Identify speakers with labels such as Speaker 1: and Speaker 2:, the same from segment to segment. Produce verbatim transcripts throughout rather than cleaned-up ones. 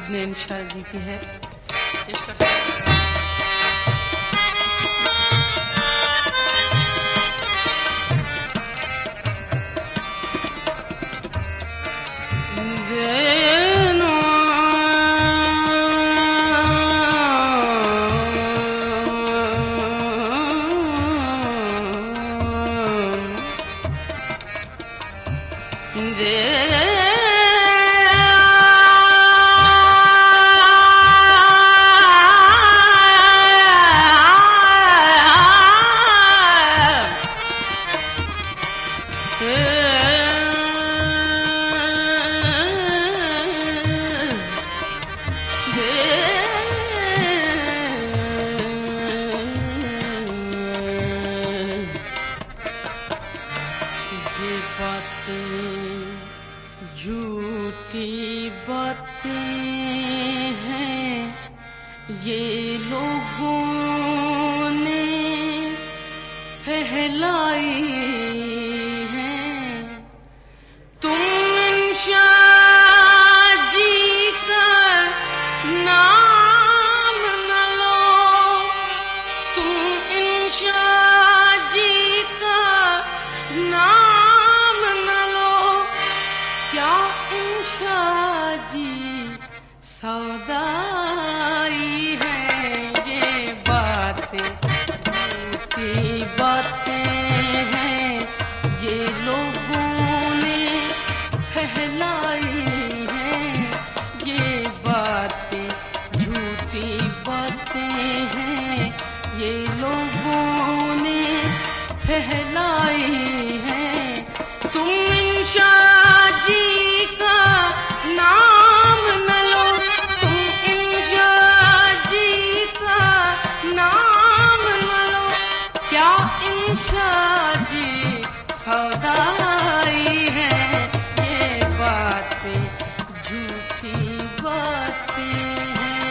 Speaker 1: नैन शाह जी की है। पेश करते हैं।
Speaker 2: झूठी बातें हैं ये लोगों ने फैलाई हैं। तुम इंशाअ जी का नाम न लो, तुम इंशाअ जी का नाम न लो, क्या इंशाअ जी सौदाई है। ये बातें झूठी बातें हैं ये लोगों ने फैलाई हैं। ये बातें झूठी बातें हैं ये लोगों ने फैलाई हैं। तुम इंशाअ जी का नाम न लो, तुम इंशाअ जी का नाम न लो, क्या इंशाअ जी सौदाई है। ये बातें झूठी बातें हैं।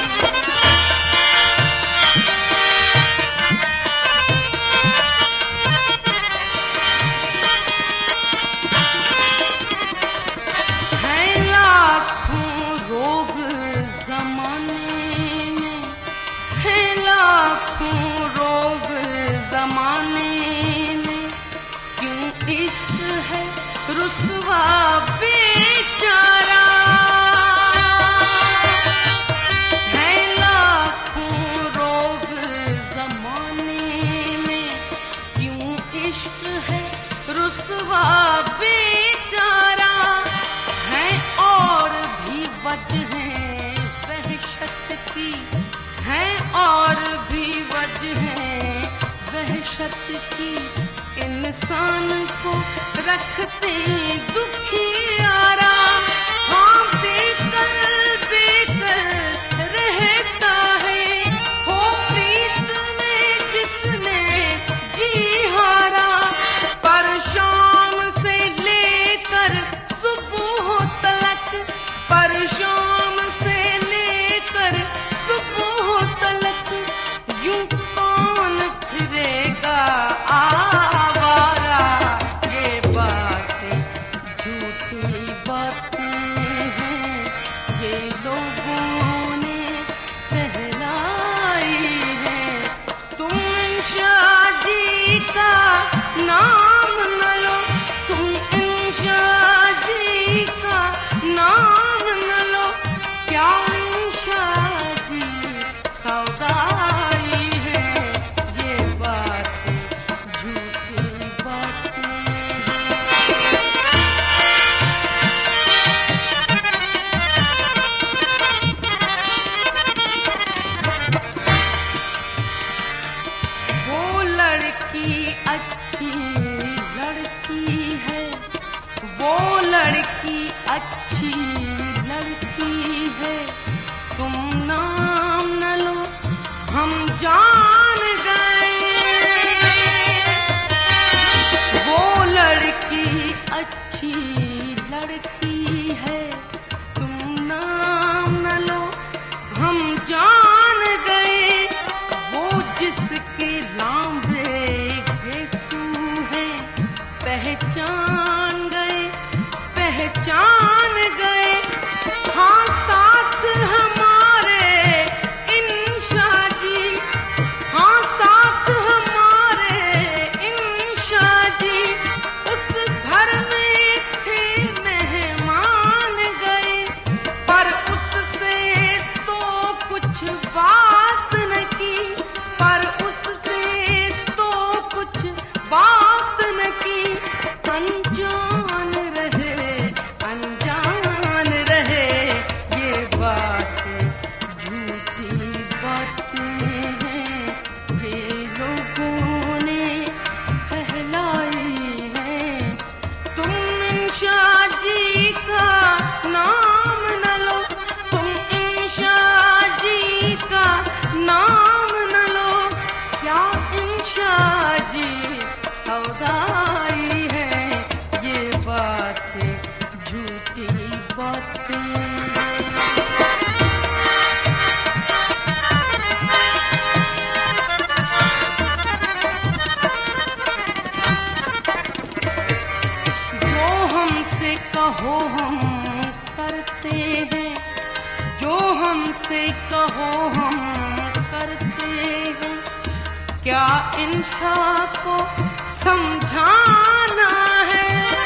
Speaker 2: हैं लाखों रोग ज़माने में, हैं लाखों रोग ज़माने में, क्यों इश्क है रुसवा बेचारा। हैं लाखों रोग ज़माने में, क्यों इश्क है रुसवा बेचारा। हैं और भी वजहें वहशत की, हैं और भी वजहें वहशत की, इंसान को रखते दुखियारा। हाँ बेकल बेकल रहता है हो प्रीत में जिसने जी हारा। पर शाम से लेकर सुबह तलक, पर शाम से लेकर सुबह तलक, यूं कौन फिरेगा आवारा। ये बातें झूठी बातें हैं ये लोगों ने फैलाई हैं। तुम इंशाअ जी का नाम न लो, तुम इंशाअ जी का नाम न लो, क्या इंशाअ जी सौदाई है। ये बातें झूठी बातें हैं। वो लड़की अच्छी लड़की है, वो लड़की अच्छी लड़की है, तुम नाम न लो हम जान गए। वो लड़की अच्छी लड़की है, तुम नाम न लो हम जान गए। वो जिसके लांबे भेसू है पहचान गए, पहचान गए। हमसे कहो हम करते हैं, क्या इंशा को समझाना है।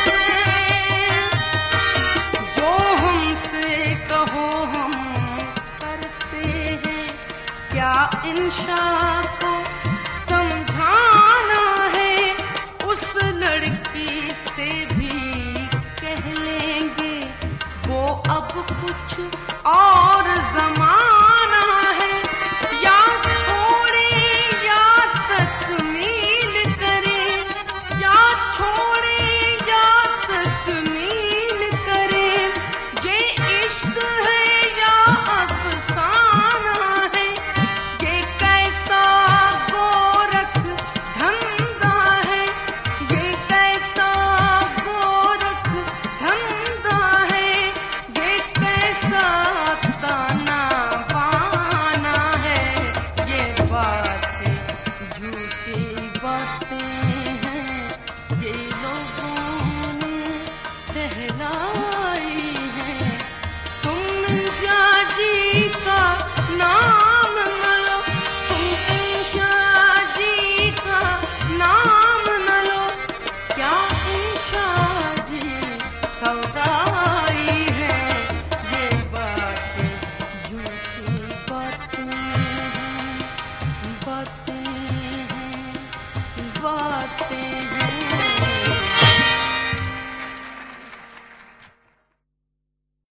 Speaker 2: जो हमसे कहो हम करते हैं, क्या इंशा को समझाना है। उस लड़की से भी कह लेंगे वो अब कुछ और जमाना है। या छोड़े या तकमील करे, या छोड़े या तकमील करे, ये इश्क है या अफसाना है। ये कैसा गोरख धंधा है, ये कैसा गोरख धंधा है, ये कैसा ताना बाना है। ये बातें झूठी बातें